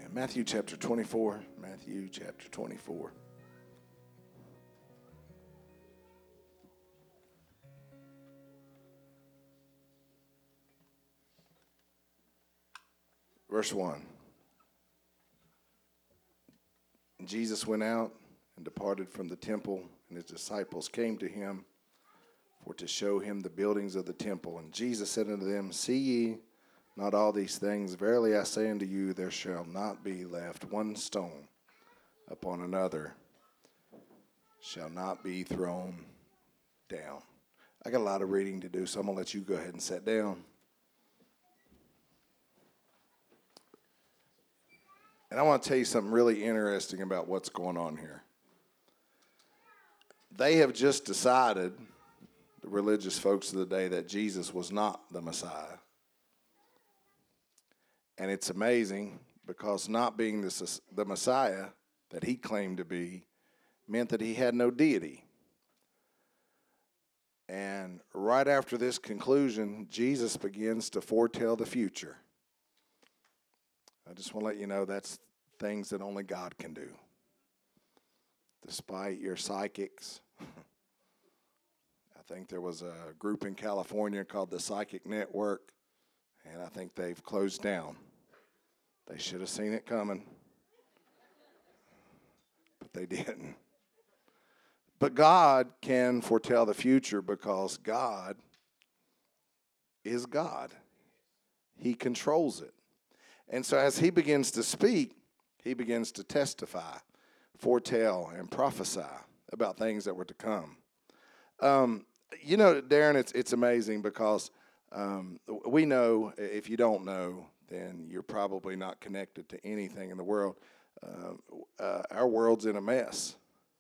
Matthew chapter 24. Matthew chapter 24. Verse 1. Jesus went out and departed from the temple, and his disciples came to him for to show him the buildings of the temple. And Jesus said unto them, See ye not all these things? Verily I say unto you, there shall not be left one stone upon another, shall not be thrown down. I got a lot of reading to do, so I'm going to let you go ahead and sit down. And I want to tell you something really interesting about what's going on here. They have just decided, the religious folks of the day, that Jesus was not the Messiah. And it's amazing because not being the Messiah that he claimed to be meant that he had no deity. And right after this conclusion, Jesus begins to foretell the future. I just want to let you know that's things that only God can do. Despite your psychics. I think there was a group in California called the Psychic Network, and I think they've closed down. They should have seen it coming, but they didn't. But God can foretell the future because God is God. He controls it. And so as he begins to speak, he begins to testify, foretell, and prophesy about things that were to come. You know, Darren, it's amazing because we know, if you don't know, then you're probably not connected to anything in the world. Our world's in a mess.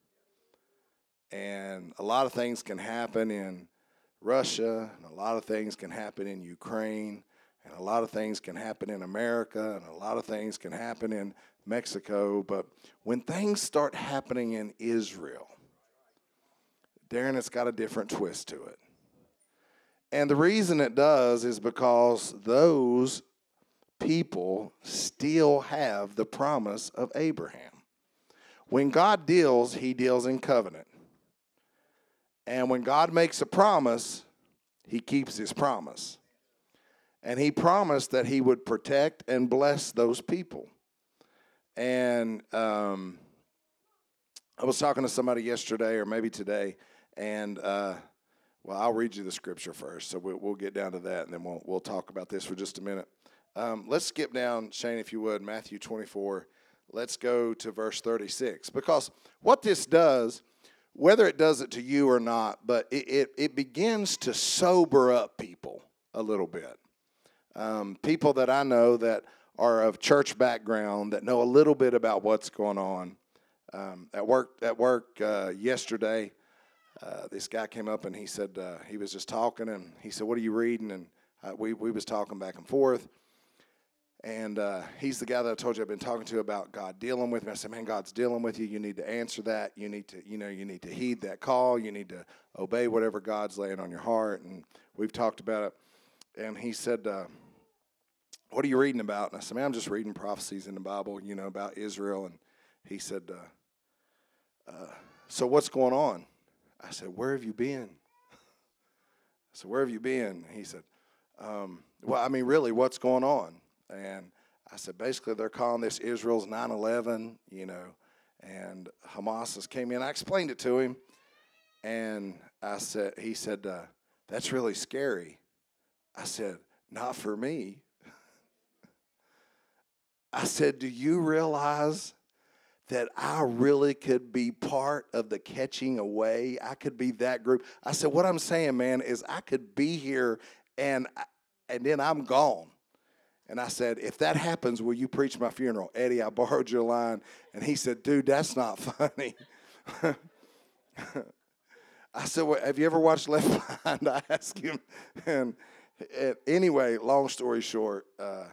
And a lot of things can happen in Russia, and a lot of things can happen in Ukraine, and a lot of things can happen in America, and a lot of things can happen in Mexico. But when things start happening in Israel, Darren, it's got a different twist to it. And the reason it does is because those people still have the promise of Abraham. When God deals, he deals in covenant. And when God makes a promise, he keeps his promise. And he promised that he would protect and bless those people. And I was talking to somebody yesterday or maybe today, and well, I'll read you the scripture first, so we'll get down to that, and then we'll talk about this for just a minute. Let's skip down, Shane, if you would, Matthew 24. Let's go to verse 36, because what this does, whether it does it to you or not, but it begins to sober up people a little bit. People that I know that are of church background, that know a little bit about what's going on. At work yesterday, this guy came up and he said, he was just talking, and he said, what are you reading? And we was talking back and forth. And he's the guy that I told you I've been talking to about God dealing with me. I said, man, God's dealing with you. You need to answer that. You need to heed that call. You need to obey whatever God's laying on your heart. And we've talked about it. And he said, what are you reading about? And I said, man, I'm just reading prophecies in the Bible, about Israel. And he said, so what's going on? I said, where have you been? I said, where have you been? He said, well, I mean, really, what's going on? And I said, basically, they're calling this Israel's 9/11, and Hamas has came in. I explained it to him, and he said, that's really scary. I said, not for me. I said, do you realize that I really could be part of the catching away? I could be that group. I said, what I'm saying, man, is I could be here and then I'm gone. And I said, if that happens, will you preach my funeral? Eddie, I borrowed your line. And he said, dude, that's not funny. I said, well, have you ever watched Left Behind? I asked him. And anyway, long story short,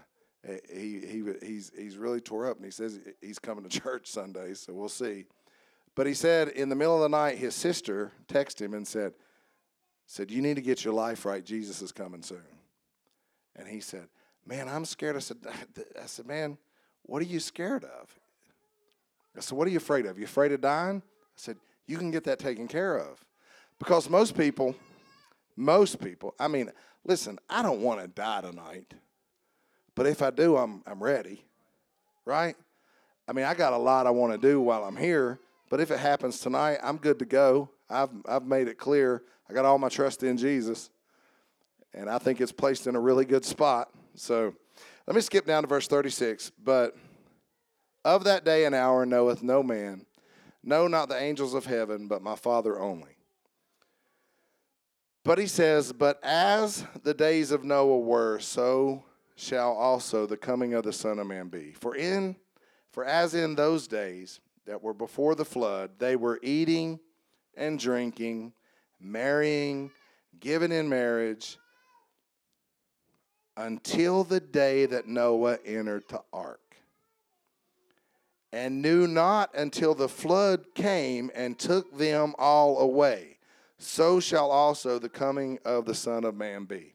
he's really tore up. And he says he's coming to church Sunday, so we'll see. But he said in the middle of the night, his sister texted him and said, you need to get your life right. Jesus is coming soon. And he said, man, I'm scared. I said, man, what are you scared of? I said, what are you afraid of? You afraid of dying? I said, you can get that taken care of. Because most people, I mean, listen, I don't want to die tonight. But if I do, I'm ready, right? I mean, I got a lot I want to do while I'm here, but if it happens tonight, I'm good to go. I've made it clear. I got all my trust in Jesus, and I think it's placed in a really good spot. So let me skip down to verse 36. But of that day and hour knoweth no man, no, not the angels of heaven, but my Father only. But he says, but as the days of Noah were, so shall also the coming of the Son of Man be. For as in those days that were before the flood, they were eating and drinking, marrying, giving in marriage, until the day that Noah entered the ark, and knew not until the flood came and took them all away. So shall also the coming of the Son of Man be.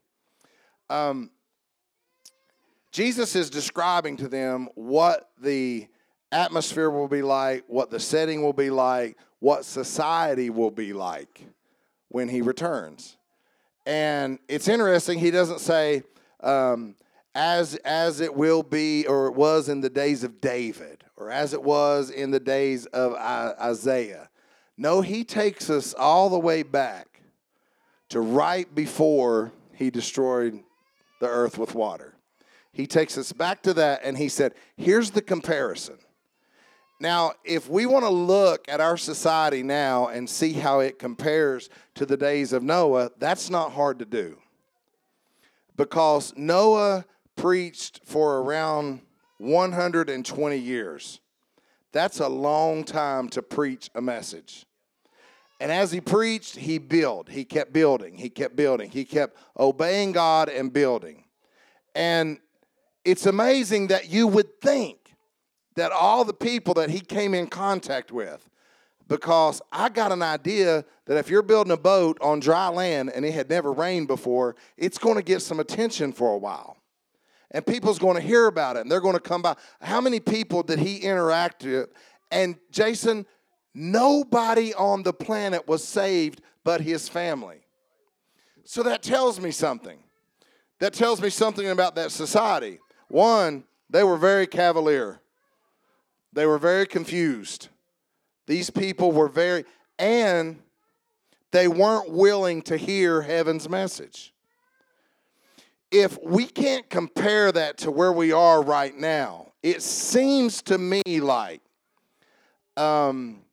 Jesus is describing to them what the atmosphere will be like, what the setting will be like, what society will be like when he returns. And it's interesting, he doesn't say, as it will be or it was in the days of David or as it was in the days of Isaiah. No, he takes us all the way back to right before he destroyed the earth with water. He takes us back to that and he said, here's the comparison. Now, if we want to look at our society now and see how it compares to the days of Noah, that's not hard to do. Because Noah preached for around 120 years. That's a long time to preach a message. And as he preached, he built. He kept building. He kept building. He kept obeying God and building. And it's amazing that you would think that all the people that he came in contact with, because I got an idea that if you're building a boat on dry land and it had never rained before, it's going to get some attention for a while. And people's going to hear about it, and they're going to come by. How many people did he interact with? And Jason, nobody on the planet was saved but his family. So that tells me something. That tells me something about that society. One, they were very cavalier. They were very confused. These people were and they weren't willing to hear heaven's message. If we can't compare that to where we are right now, it seems to me like 10,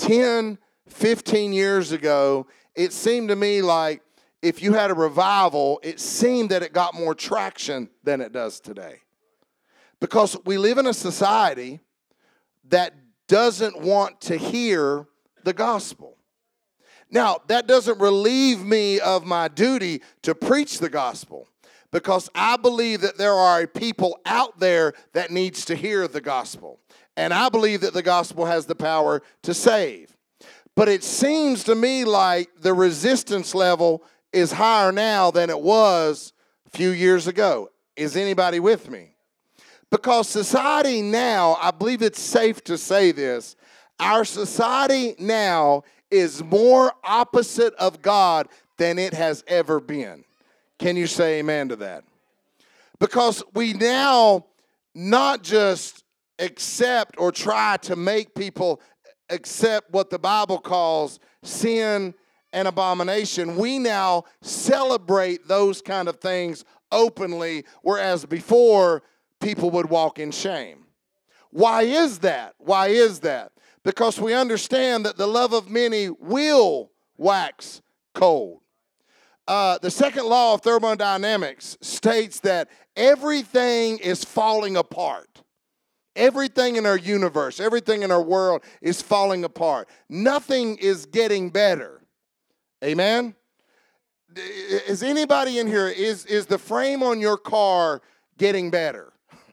15 years ago, it seemed to me like if you had a revival, it seemed that it got more traction than it does today. Because we live in a society that doesn't want to hear the gospel. Now, that doesn't relieve me of my duty to preach the gospel, because I believe that there are people out there that needs to hear the gospel. And I believe that the gospel has the power to save. But it seems to me like the resistance level is higher now than it was a few years ago. Is anybody with me? Because society now, I believe it's safe to say this, our society now is more opposite of God than it has ever been. Can you say amen to that? Because we now not just accept or try to make people accept what the Bible calls sin and abomination. We now celebrate those kind of things openly, whereas before, people would walk in shame. Why is that? Why is that? Because we understand that the love of many will wax cold. The second law of thermodynamics states that everything is falling apart. Everything in our universe, everything in our world is falling apart. Nothing is getting better. Amen? Is anybody in here, is the frame on your car getting better?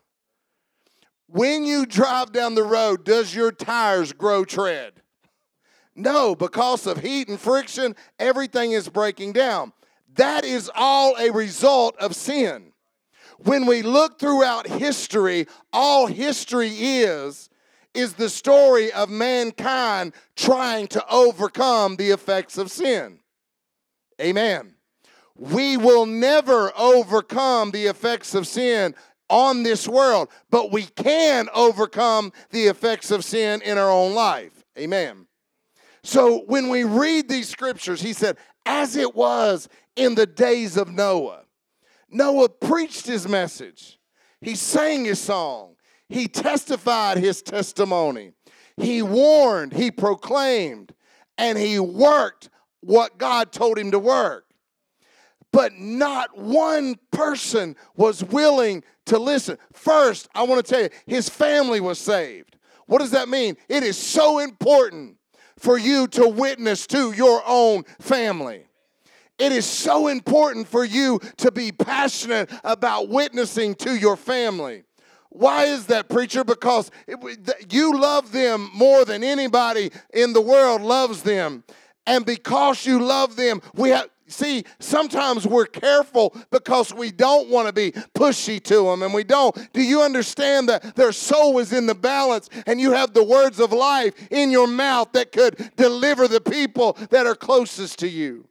When you drive down the road, does your tires grow tread? No, because of heat and friction, everything is breaking down. That is all a result of sin. When we look throughout history, all history is the story of mankind trying to overcome the effects of sin. Amen. We will never overcome the effects of sin on this world, but we can overcome the effects of sin in our own life. Amen. So when we read these scriptures, he said, as it was in the days of Noah. Noah preached his message. He sang his song. He testified his testimony. He warned, he proclaimed, and he worked what God told him to work. But not one person was willing to listen. First, I want to tell you, his family was saved. What does that mean? It is so important for you to witness to your own family. It is so important for you to be passionate about witnessing to your family. Why is that, preacher? Because you love them more than anybody in the world loves them. And because you love them, sometimes we're careful because we don't want to be pushy to them, and we don't. Do you understand that their soul is in the balance, and you have the words of life in your mouth that could deliver the people that are closest to you?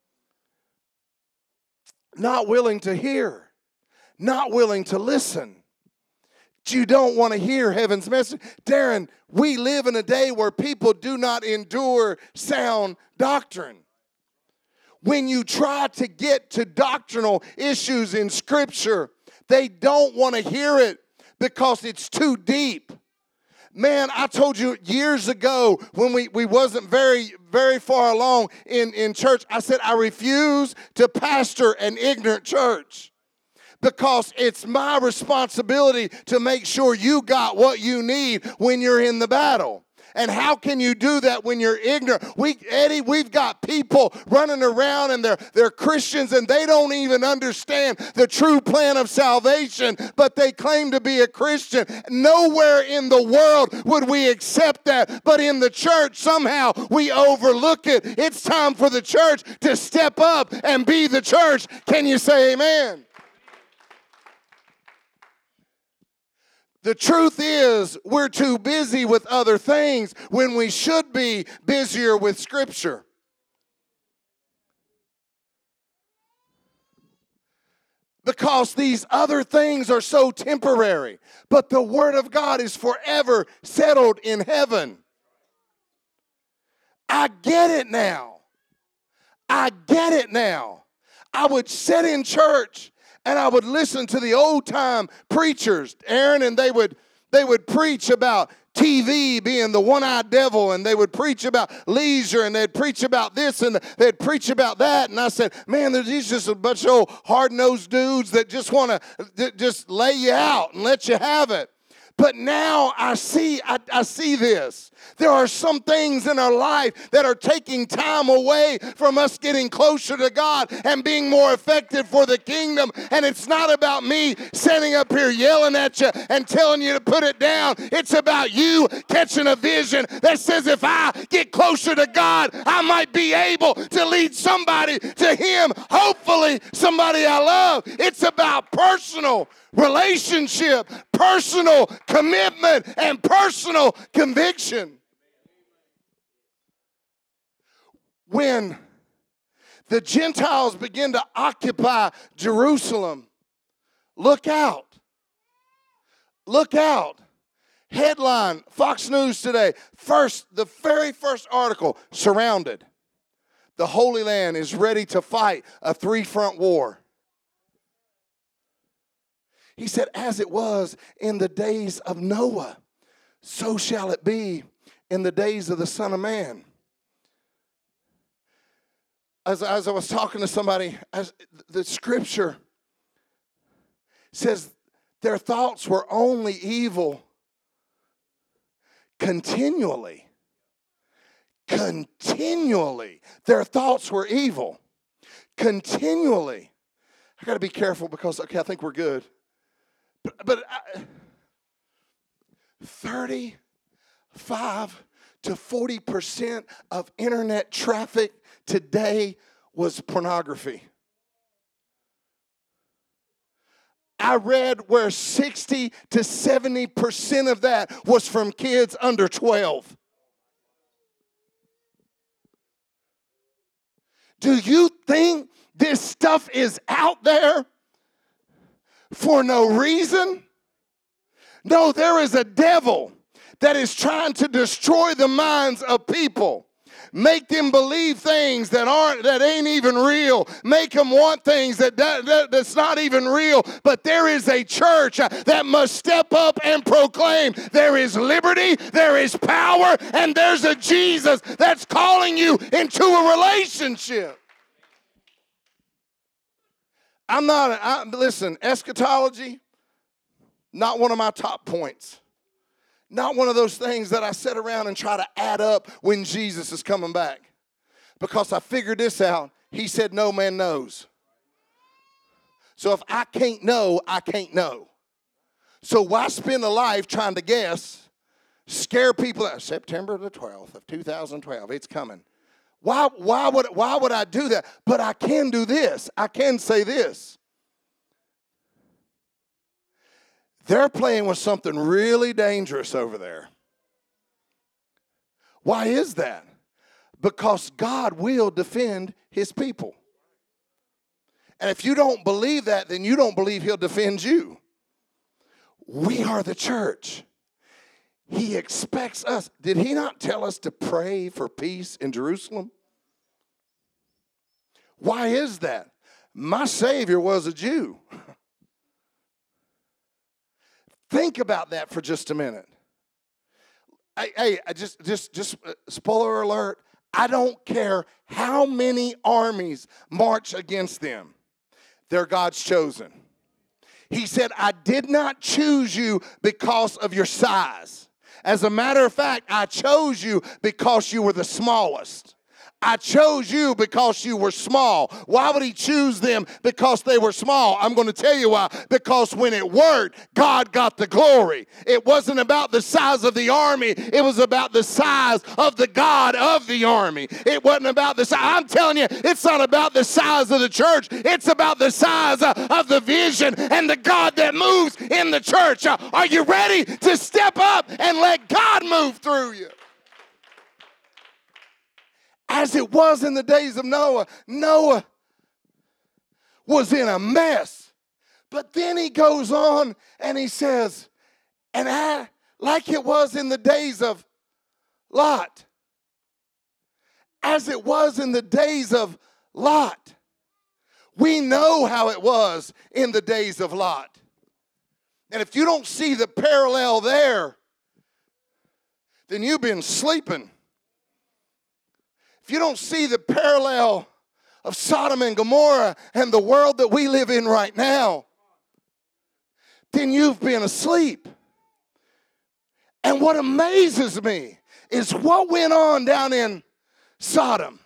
Not willing to hear, not willing to listen. You don't want to hear heaven's message. Darren, we live in a day where people do not endure sound doctrine. When you try to get to doctrinal issues in Scripture, they don't want to hear it because it's too deep. Man, I told you years ago when we wasn't very, very far along in church, I said I refuse to pastor an ignorant church. Because it's my responsibility to make sure you got what you need when you're in the battle. And how can you do that when you're ignorant? We've got people running around and they're Christians and they don't even understand the true plan of salvation, but they claim to be a Christian. Nowhere in the world would we accept that, but in the church, somehow we overlook it. It's time for the church to step up and be the church. Can you say amen? The truth is, we're too busy with other things when we should be busier with Scripture. Because these other things are so temporary. But the Word of God is forever settled in heaven. I get it now. I get it now. I would sit in church and I would listen to the old-time preachers, Aaron, and they would preach about TV being the one-eyed devil, and they would preach about leisure, and they'd preach about this, and they'd preach about that. And I said, man, there's just a bunch of old hard-nosed dudes that just want to just lay you out and let you have it. But now I see this. There are some things in our life that are taking time away from us getting closer to God and being more effective for the kingdom. And it's not about me standing up here yelling at you and telling you to put it down. It's about you catching a vision that says if I get closer to God, I might be able to lead somebody to Him, hopefully somebody I love. It's about personal relationship, personal commitment, and personal conviction. When the Gentiles begin to occupy Jerusalem, look out. Look out. Headline, Fox News today. The very first article, surrounded. The Holy Land is ready to fight a three-front war. He said, as it was in the days of Noah, so shall it be in the days of the Son of Man. As I was talking to somebody, the Scripture says their thoughts were only evil continually. Continually. Their thoughts were evil. Continually. I got to be careful because, I think we're good. But 35 to 40% of internet traffic today was pornography. I read where 60 to 70% of that was from kids under 12. Do you think this stuff is out there for no reason? No, there is a devil that is trying to destroy the minds of people. Make them believe things that ain't even real. Make them want things that's not even real. But there is a church that must step up and proclaim there is liberty, there is power, and there's a Jesus that's calling you into a relationship. Listen, eschatology, not one of my top points. Not one of those things that I sit around and try to add up when Jesus is coming back. Because I figured this out. He said no man knows. So if I can't know, I can't know. So why spend a life trying to guess, scare people out? September the 12th of 2012, it's coming. Why would I do that? But I can do this. I can say this. They're playing with something really dangerous over there. Why is that? Because God will defend his people. And if you don't believe that, then you don't believe he'll defend you. We are the church. He expects us. Did he not tell us to pray for peace in Jerusalem? Why is that? My Savior was a Jew. Think about that for just a minute. Hey, just spoiler alert. I don't care how many armies march against them. They're God's chosen. He said, I did not choose you because of your size. As a matter of fact, I chose you because you were the smallest. I chose you because you were small. Why would he choose them because they were small? I'm going to tell you why. Because when it worked, God got the glory. It wasn't about the size of the army. It was about the size of the God of the army. It wasn't about the size. I'm telling you, it's not about the size of the church. It's about the size of the vision and the God that moves in the church. Are you ready to step up and let God move through you? As it was in the days of Noah. Noah was in a mess. But then he goes on and he says, like it was in the days of Lot. As it was in the days of Lot. We know how it was in the days of Lot. And if you don't see the parallel there, then you've been sleeping. If you don't see the parallel of Sodom and Gomorrah and the world that we live in right now, then you've been asleep. And what amazes me is what went on down in Sodom.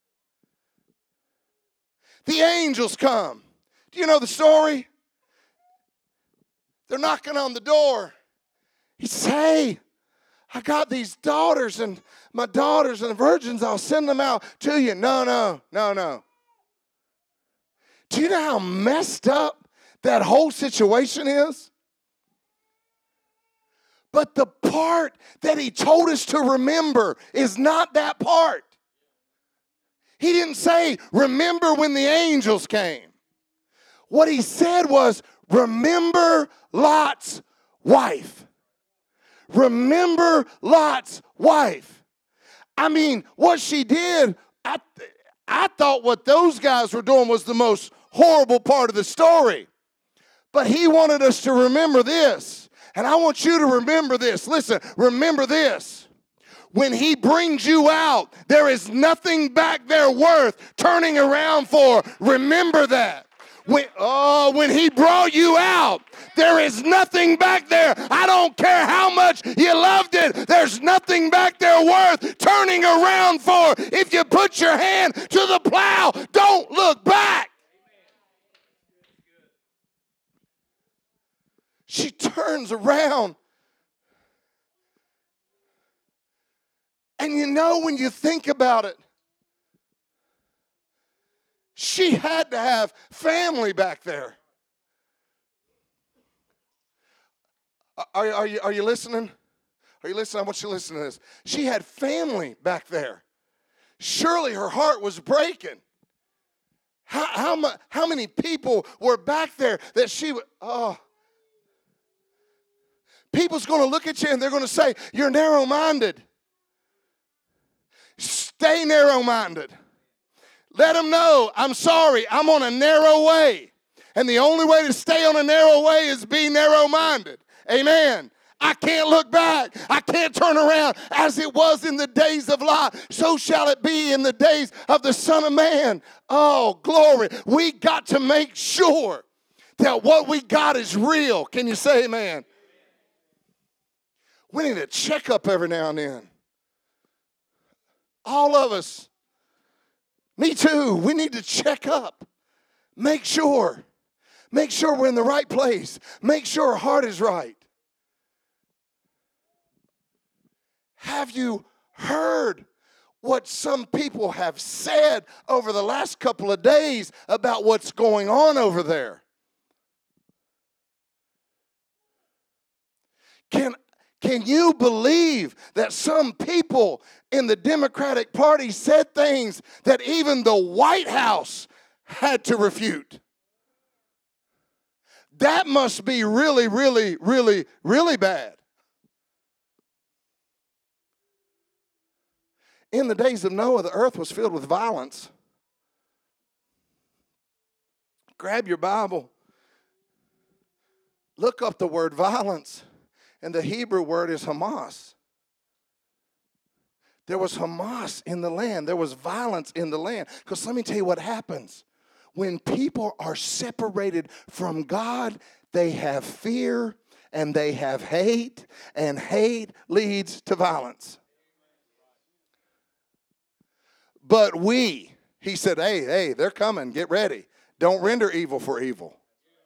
The angels come. Do you know the story? They're knocking on the door. He says, hey, I got these daughters, and my daughters and the virgins, I'll send them out to you. No. Do you know how messed up that whole situation is? But the part that he told us to remember is not that part. He didn't say, remember when the angels came. What he said was, remember Lot's wife. Remember Lot's wife. I mean, what she did, I thought what those guys were doing was the most horrible part of the story. But he wanted us to remember this. And I want you to remember this. Listen, remember this. When he brings you out, there is nothing back there worth turning around for. Remember that. When he brought you out, there is nothing back there. I don't care how much you loved it. There's nothing back there worth turning around for. If you put your hand to the plow, don't look back. She turns around. And you know, when you think about it, she had to have family back there. Are you listening? Are you listening? I want you to listen to this. She had family back there. Surely her heart was breaking. How many people were back there that she would, people's going to look at you and they're going to say, you're narrow-minded. Stay narrow-minded. Let them know, I'm sorry, I'm on a narrow way. And the only way to stay on a narrow way is be narrow-minded. Amen. I can't look back. I can't turn around. As it was in the days of Lot, so shall it be in the days of the Son of Man. Oh, glory. We got to make sure that what we got is real. Can you say amen? We need a checkup every now and then. All of us. Me too. We need to check up. Make sure. Make sure we're in the right place. Make sure our heart is right. Have you heard what some people have said over the last couple of days about what's going on over there? Can you believe that some people in the Democratic Party said things that even the White House had to refute? That must be really, really, really, really bad. In the days of Noah, the earth was filled with violence. Grab your Bible. Look up the word violence. And the Hebrew word is Hamas. There was Hamas in the land. There was violence in the land. Because let me tell you what happens. When people are separated from God, they have fear and they have hate. And hate leads to violence. But he said, hey, they're coming. Get ready. Don't render evil for evil.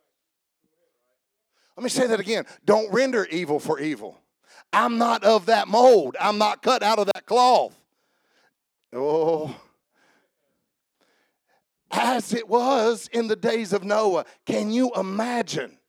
Let me say that again. Don't render evil for evil. I'm not of that mold. I'm not cut out of that cloth. Oh. As it was in the days of Noah, can you imagine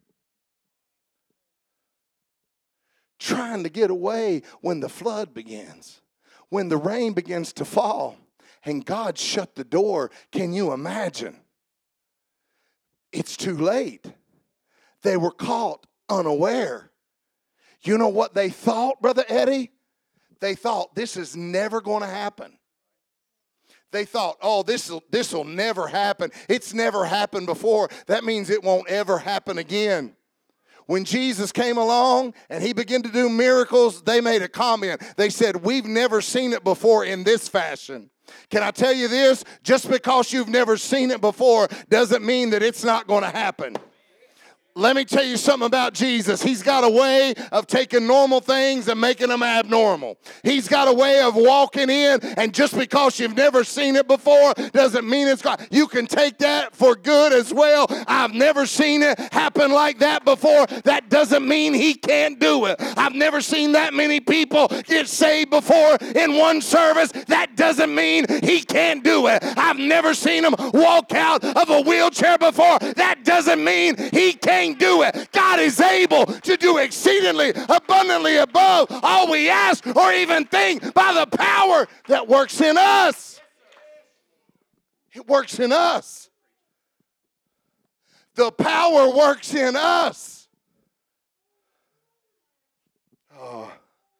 trying to get away when the flood begins, when the rain begins to fall? And God shut the door. Can you imagine? It's too late. They were caught unaware. You know what they thought, Brother Eddie? They thought this is never going to happen. They thought, oh, this will never happen. It's never happened before. That means it won't ever happen again. When Jesus came along and he began to do miracles, they made a comment. They said, we've never seen it before in this fashion. Can I tell you this? Just because you've never seen it before doesn't mean that it's not going to happen. Let me tell you something about Jesus. He's got a way of taking normal things and making them abnormal. He's got a way of walking in, and just because you've never seen it before doesn't mean it's gone. You can take that for good as well. I've never seen it happen like that before. That doesn't mean he can't do it. I've never seen that many people get saved before in one service. That doesn't mean he can't do it. I've never seen him walk out of a wheelchair before. That doesn't mean he can't do it. God is able to do exceedingly abundantly above all we ask or even think by the power that works in us. It works in us. The power works in us. Oh.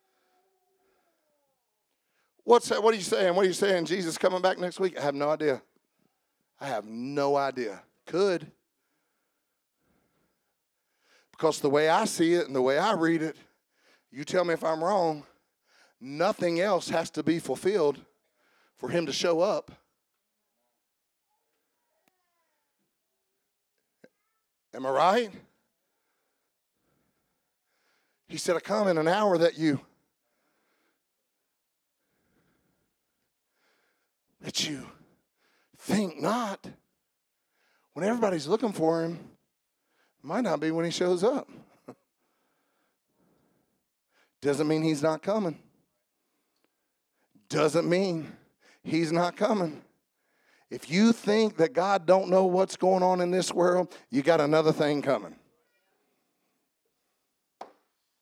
What's that? What are you saying? What are you saying? Jesus coming back next week? I have no idea. I have no idea. Could. Because the way I see it and the way I read it, you tell me if I'm wrong, nothing else has to be fulfilled for him to show up. Am I right? He said, I come in an hour that you think not. When everybody's looking for him, might not be when he shows up. Doesn't mean he's not coming. Doesn't mean he's not coming. If you think that God don't know what's going on in this world, you got another thing coming.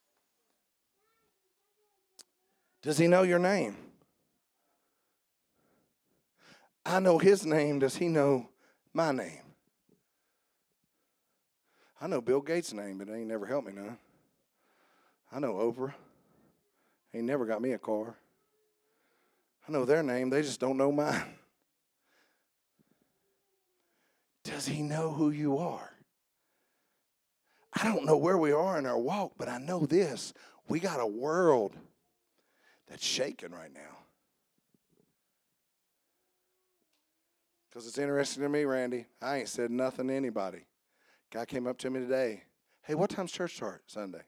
Does he know your name? I know his name. Does he know my name? I know Bill Gates' name, but it ain't never helped me none. I know Oprah. Ain't never got me a car. I know their name. They just don't know mine. Does he know who you are? I don't know where we are in our walk, but I know this. We got a world that's shaking right now. Because it's interesting to me, Randy. I ain't said nothing to anybody. Guy came up to me today. Hey, what time's church start Sunday?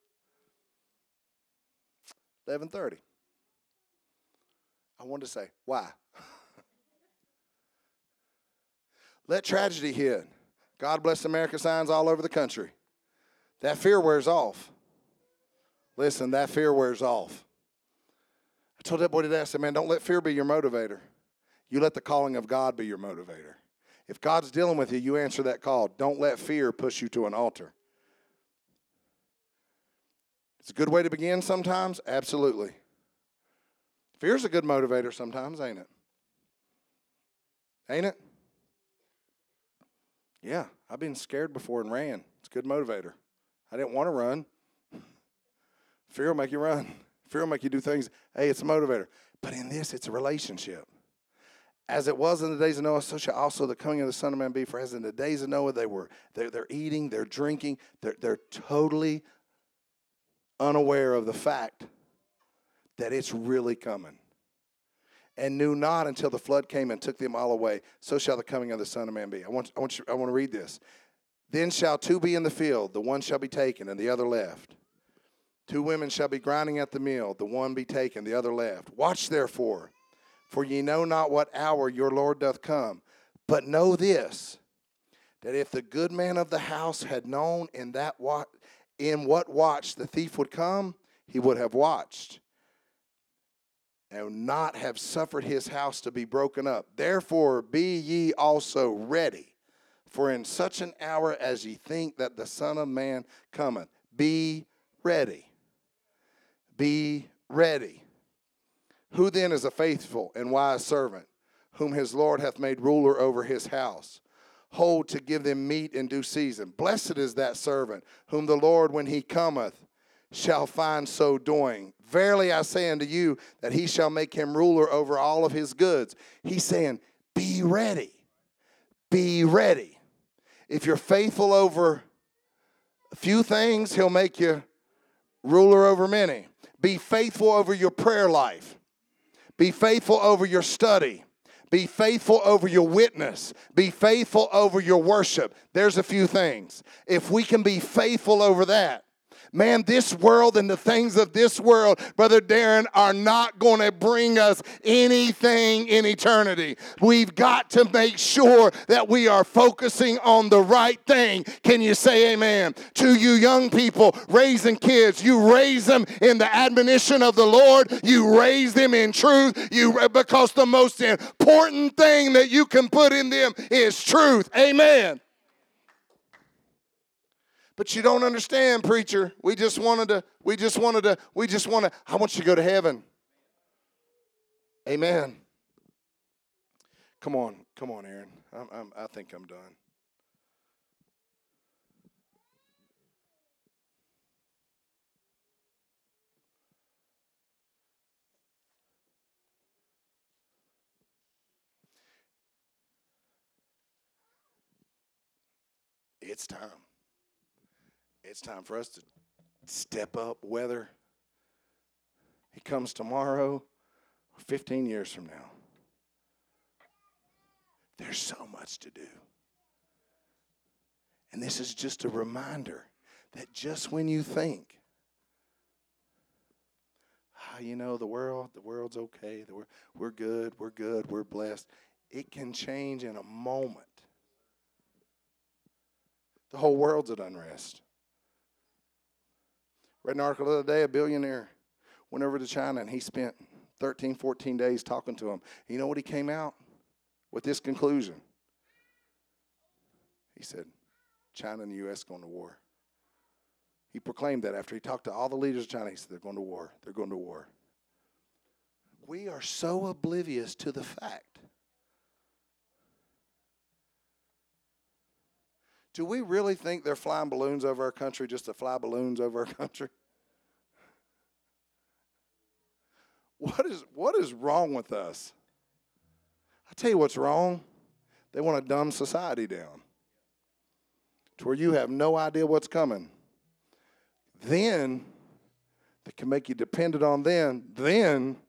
11:30. I wanted to say, why? Let tragedy hit. God bless America signs all over the country. That fear wears off. Listen, that fear wears off. I told that boy today, I said, man, don't let fear be your motivator. You let the calling of God be your motivator. If God's dealing with you, you answer that call. Don't let fear push you to an altar. It's a good way to begin sometimes? Absolutely. Fear's a good motivator sometimes, ain't it? Ain't it? Yeah, I've been scared before and ran. It's a good motivator. I didn't want to run. Fear will make you run. Fear will make you do things. Hey, it's a motivator. But in this, it's a relationship. As it was in the days of Noah, so shall also the coming of the Son of Man be. For as in the days of Noah, they're eating, they're drinking, they're totally unaware of the fact that it's really coming. And knew not until the flood came and took them all away. So shall the coming of the Son of Man be. I want to read this. Then shall two be in the field, the one shall be taken, and the other left. Two women shall be grinding at the mill, the one be taken, the other left. Watch therefore, for ye know not what hour your Lord doth come. But know this, that if the good man of the house had known in what watch the thief would come, he would have watched, and not have suffered his house to be broken up. Therefore be ye also ready, for in such an hour as ye think that the Son of Man cometh. Be ready. Be ready. Who then is a faithful and wise servant, whom his Lord hath made ruler over his house? Hold to give them meat in due season. Blessed is that servant, whom the Lord, when he cometh, shall find so doing. Verily I say unto you, that he shall make him ruler over all of his goods. He's saying, be ready. Be ready. If you're faithful over a few things, he'll make you ruler over many. Be faithful over your prayer life. Be faithful over your study. Be faithful over your witness. Be faithful over your worship. There's a few things. If we can be faithful over that, man, this world and the things of this world, Brother Darren, are not going to bring us anything in eternity. We've got to make sure that we are focusing on the right thing. Can you say amen? To you young people raising kids, you raise them in the admonition of the Lord. You raise them in truth. Because the most important thing that you can put in them is truth. Amen. But you don't understand, preacher. I want you to go to heaven. Amen. Come on, Aaron. I think I'm done. It's time. It's time for us to step up, whether he comes tomorrow or 15 years from now. There's so much to do. And this is just a reminder that just when you think, the world's okay, we're good, we're blessed, it can change in a moment. The whole world's at unrest. Read an article the other day, a billionaire went over to China and he spent 13, 14 days talking to him. You know what he came out with this conclusion? He said, China and the U.S. going to war. He proclaimed that after he talked to all the leaders of China. He said, they're going to war. They're going to war. We are so oblivious to the fact. Do we really think they're flying balloons over our country just to fly balloons over our country? What is wrong with us? I tell you what's wrong. They want to dumb society down to where you have no idea what's coming. Then they can make you dependent on them. Then,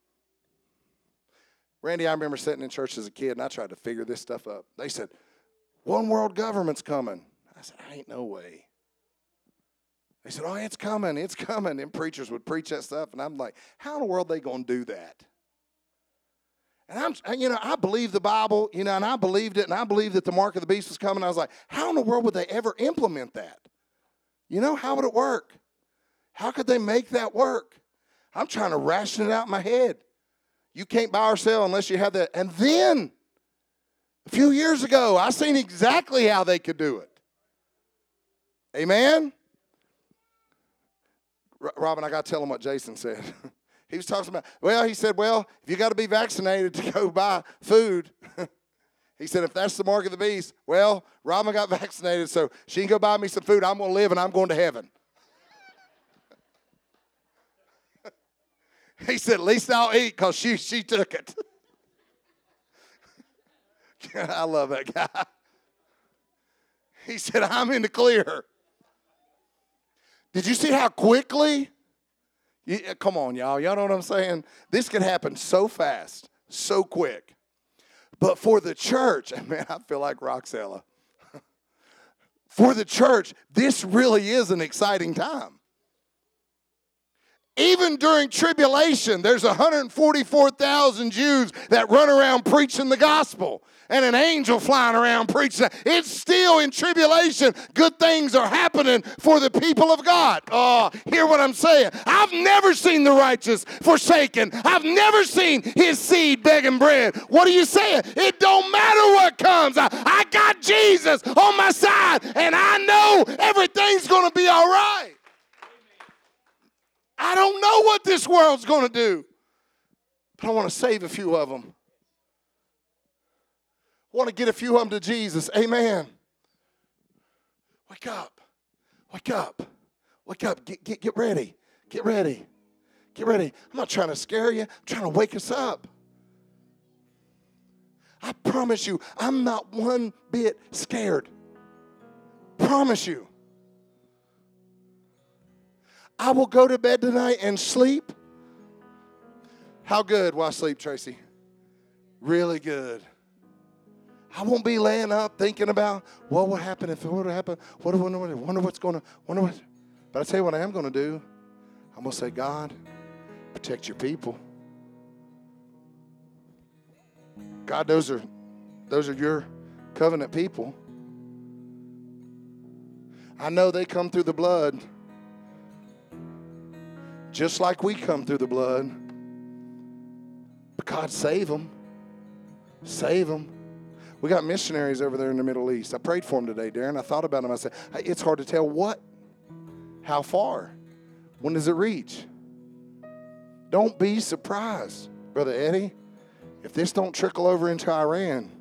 Randy, I remember sitting in church as a kid, and I tried to figure this stuff up. They said, one world government's coming. I said, ain't no way. They said, oh, it's coming, it's coming. And preachers would preach that stuff, and I'm like, how in the world are they going to do that? And I believe the Bible, and I believed it, and I believed that the mark of the beast was coming. I was like, how in the world would they ever implement that? How would it work? How could they make that work? I'm trying to ration it out in my head. You can't buy or sell unless you have that. And then, a few years ago, I seen exactly how they could do it. Amen? Robin, I got to tell him what Jason said. He was talking about, he said, if you got to be vaccinated to go buy food, he said, if that's the mark of the beast, Robin got vaccinated, so she can go buy me some food. I'm going to live, and I'm going to heaven. He said, at least I'll eat because she took it. I love that guy. He said, I'm in the clear. Did you see how quickly? Come on, y'all. Y'all know what I'm saying? This could happen so fast, so quick. But for the church, man, I feel like Roxella. For the church, this really is an exciting time. Even during tribulation, there's 144,000 Jews that run around preaching the gospel and an angel flying around preaching. It's still in tribulation. Good things are happening for the people of God. Oh, hear what I'm saying. I've never seen the righteous forsaken. I've never seen his seed begging bread. What are you saying? It don't matter what comes. I got Jesus on my side, and I know everything's going to be all right. I don't know what this world's going to do, but I want to save a few of them. I want to get a few of them to Jesus. Amen. Wake up. Wake up. Wake up. Get ready. Get ready. Get ready. I'm not trying to scare you. I'm trying to wake us up. I promise you, I'm not one bit scared. Promise you. I will go to bed tonight and sleep. How good will I sleep, Tracy? Really good. I won't be laying up thinking about what will happen if it would happen. Wonder what's going to. But I tell you what I am going to do. I'm going to say, God, protect your people. God, those are your covenant people. I know they come through the blood. Just like we come through the blood. But God, save them. Save them. We got missionaries over there in the Middle East. I prayed for them today, Darren. I thought about them. I said, hey, it's hard to tell what. How far? When does it reach? Don't be surprised, Brother Eddie, if this don't trickle over into Iran.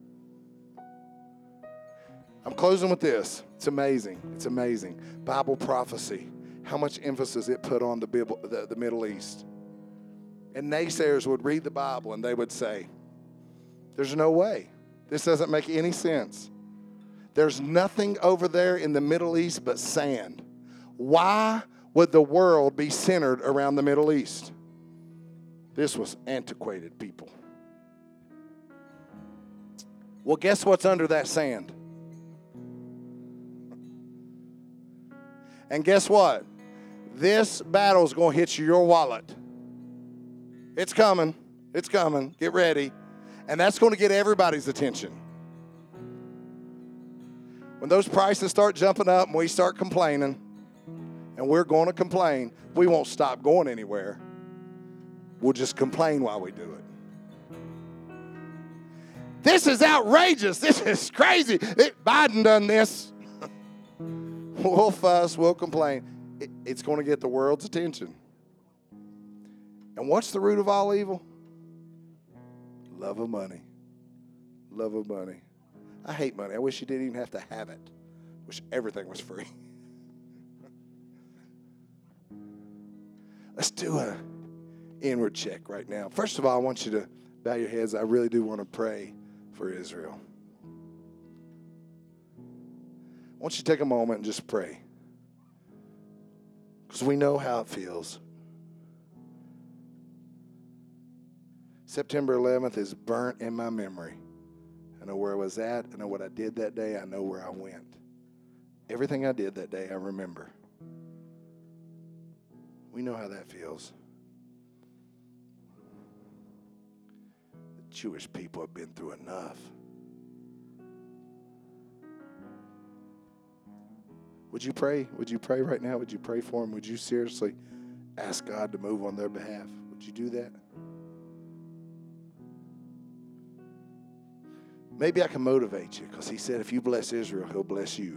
I'm closing with this. It's amazing. It's amazing. Bible prophecy. How much emphasis it put on the Middle East. And naysayers would read the Bible and they would say, there's no way. This doesn't make any sense. There's nothing over there in the Middle East but sand. Why would the world be centered around the Middle East? This was antiquated people. Well, guess what's under that sand? And guess what? This battle's going to hit your wallet. It's coming. It's coming. Get ready. And that's going to get everybody's attention. When those prices start jumping up and we start complaining, and we're going to complain, we won't stop going anywhere. We'll just complain while we do it. This is outrageous. This is crazy. Biden done this. We'll fuss. We'll complain. It's going to get the world's attention. And what's the root of all evil? Love of money. Love of money. I hate money. I wish you didn't even have to have it. Wish everything was free. Let's do an inward check right now. First of all, I want you to bow your heads. I really do want to pray for Israel. I want you to take a moment and just pray. Because we know how it feels. September 11th is burnt in my memory. I know where I was at. I know what I did that day. I know where I went. Everything I did that day, I remember. We know how that feels. The Jewish people have been through enough. Would you pray? Would you pray right now? Would you pray for them? Would you seriously ask God to move on their behalf? Would you do that? Maybe I can motivate you, because he said if you bless Israel, he'll bless you.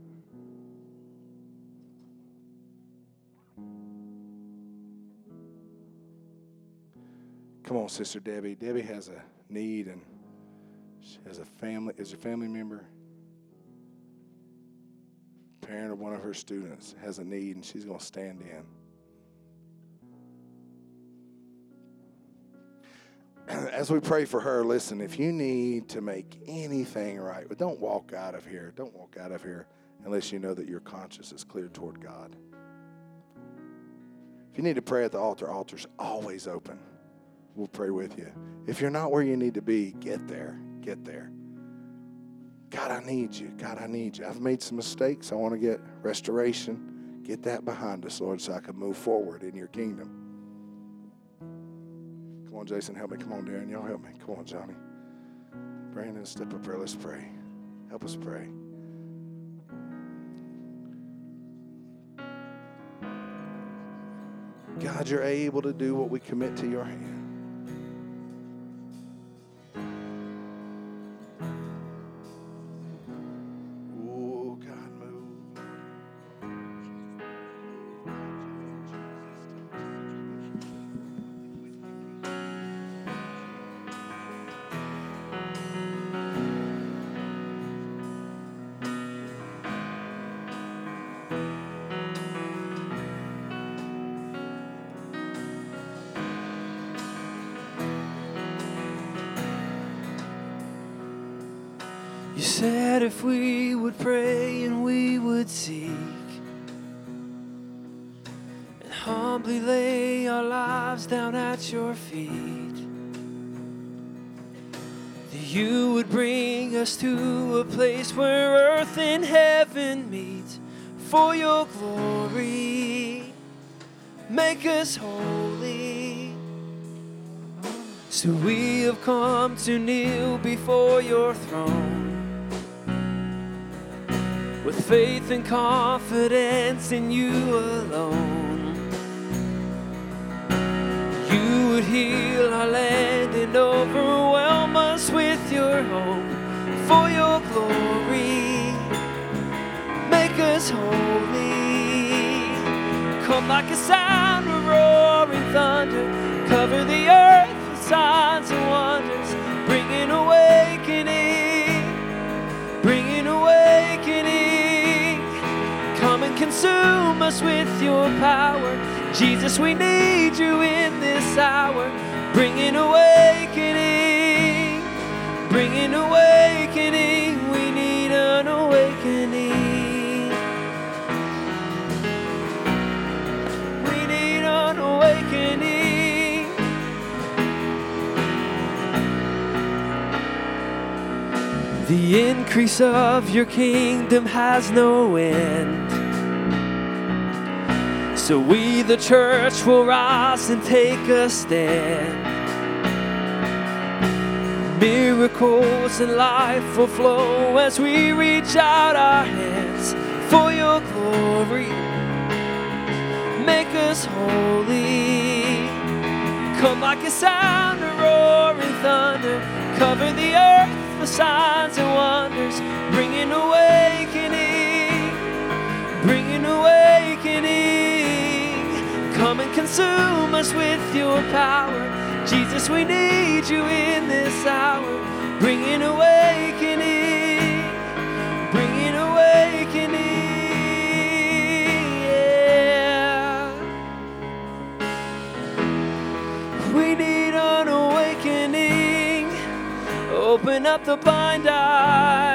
Come on, Sister Debbie. Debbie has a need, and she has a family. Is a family member, parent of one of her students, has a need, and she's going to stand in. As we pray for her, listen, if you need to make anything right, but don't walk out of here. Don't walk out of here unless you know that your conscience is clear toward God. If you need to pray at the altar, altar's always open. We'll pray with you. If you're not where you need to be, get there. Get there. God, I need you. God, I need you. I've made some mistakes. I want to get restoration. Get that behind us, Lord, so I can move forward in your kingdom. Come on, Jason, help me. Come on, Darren, y'all help me. Come on, Johnny. Brandon, step up here. Let's pray. Help us pray. God, you're able to do what we commit to your hand. Oh, God, move. You said if we would pray and we would seek and humbly lay our lives down at your feet, that you would bring us to a place where earth and heaven meet for your glory. Make us holy. So we have come to kneel before your throne with faith and confidence in you alone. You would heal our land and overwhelm us with your hope for your glory. Make us holy. Come like a sound of roaring thunder, cover the earth with signs and wonders, bringing awakening, bringing awakening. Come and consume us with your power. Jesus, we need you in this hour. Bringing awakening, bringing awakening. We need an awakening. We need an awakening. The increase of your kingdom has no end. So we, the church, will rise and take a stand. Miracles and life will flow as we reach out our hands for your glory. Make us holy. Come like a sound of roaring thunder, cover the earth with signs and wonders, bringing awakening, bringing awakening. Come and consume us with your power. Jesus, we need you in this hour. Bring an awakening. Bring an awakening. Yeah. We need an awakening. Open up the blind eye.